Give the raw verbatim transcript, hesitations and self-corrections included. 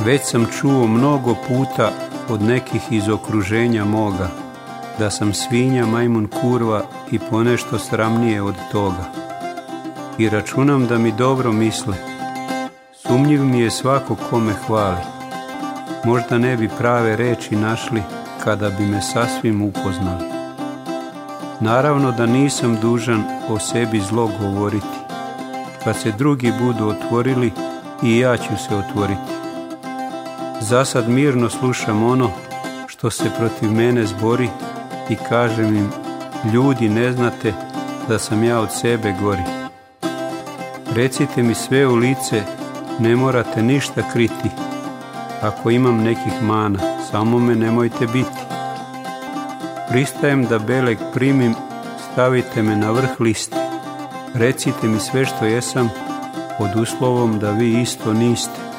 Već sam čuo mnogo puta od nekih iz okruženja moga, da sam svinja, majmun, kurva i ponešto sramnije od toga. I računam da mi dobro misle. Sumnjiv mi je svako ko me hvali. Možda ne bi prave reči našli kada bi me sasvim upoznali. Naravno da nisam dužan o sebi zlo govoriti. Kad se drugi budu otvorili, i ja ću se otvoriti. Zasad mirno slušam ono što se protiv mene zbori i kažem im, ljudi, ne znate da sam ja od sebe gori. Recite mi sve u lice, ne morate ništa kriti. Ako imam nekih mana, samo me nemojte biti. Pristajem da beleg primim, stavite me na vrh liste. Recite mi sve što jesam, pod uslovom da vi isto niste.